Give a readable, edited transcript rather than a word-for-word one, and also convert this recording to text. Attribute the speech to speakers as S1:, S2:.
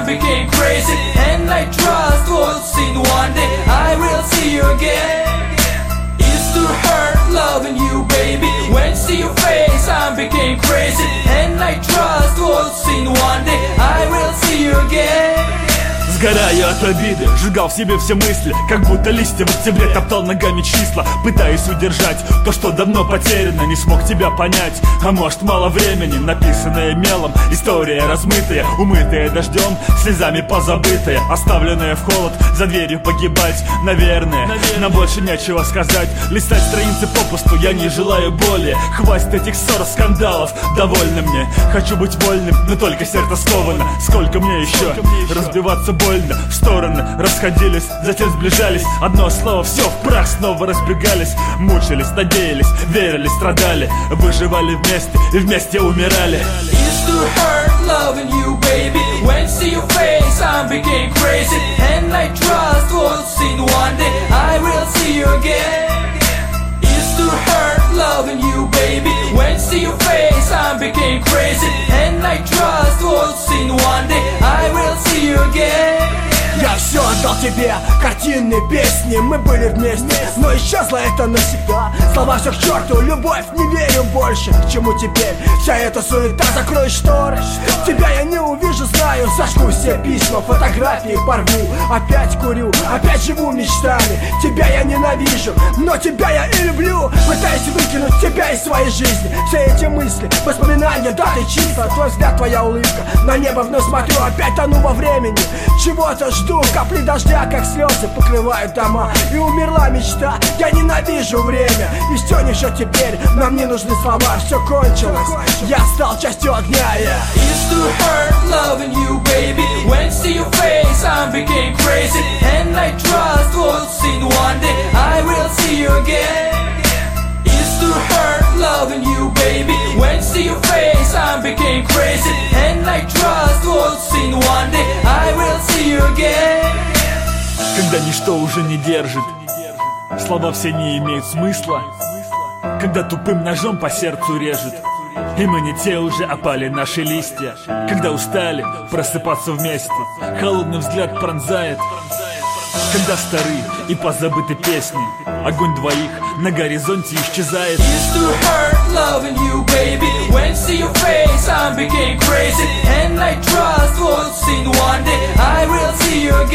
S1: became crazy, and I trust we'll see one day I will see you again. Used to hurt loving you, baby. When see your face, I became crazy, and I trust we'll see one day I will see you again.
S2: Сгораю от обиды, сжигал в себе все мысли, как будто листья в октябре топтал ногами числа, пытаясь удержать то, что давно потеряно. Не смог тебя понять, а может мало времени. Написанная мелом, история размытая, умытая дождем, слезами позабытая, оставленная в холод, за дверью погибать. Наверное, нам больше нечего сказать. Листать страницы попусту я не желаю более. Хватит этих ссор, скандалов, довольно мне. Хочу быть вольным, но только сердце сковано. Сколько мне еще разбиваться больно? В стороны расходились, затем сближались. Одно слово, все в прах, снова разбегались. Мучились, надеялись, верили, страдали. Выживали вместе и вместе умирали.
S1: Used to hurt loving you, baby. When see your face, I became crazy, and I trust we'll see one day I will see you again. Used to hurt loving you, baby. When see your face, I became crazy, and I trust we'll see one day I will see you again.
S3: Я все отдал тебе, картины, песни, мы были вместе, но исчезло это навсегда. Слова все к черту, любовь, не верю больше. К чему теперь вся эта суета? Закрой шторы, тебя я не увижу, знаю. Сожгу все письма, фотографии порву. Опять курю, опять живу мечтами. Тебя я ненавижу, но тебя я и люблю. Пытаюсь выкинуть тебя из своей жизни. Все эти мысли, воспоминания, даты, числа. Твой взгляд, твоя улыбка, на небо вновь смотрю. Опять тону во времени, чего-то жду. Капли дождя, как слезы, покрывают дома. И умерла мечта, я ненавижу время. И стёнешь теперь, нам не нужны слова. Все кончилось, я стал частью огня.
S1: Used to hurt loving you, baby. When see your face, I became crazy, and I trust we'll see one day I will see you again. Used to hurt loving you, baby. When see your face, I became crazy, and I trust we'll see one day I will see you again.
S2: Когда ничто уже не держит, слова все не имеют смысла. Когда тупым ножом по сердцу режет, и мы не те уже, опали наши листья. Когда устали просыпаться вместе, холодный взгляд пронзает. Когда стары и позабыты песни, огонь двоих на горизонте исчезает.
S1: Used to hurt loving you, baby. When see your face, I became crazy, and I trust we'll see one day I will see you again.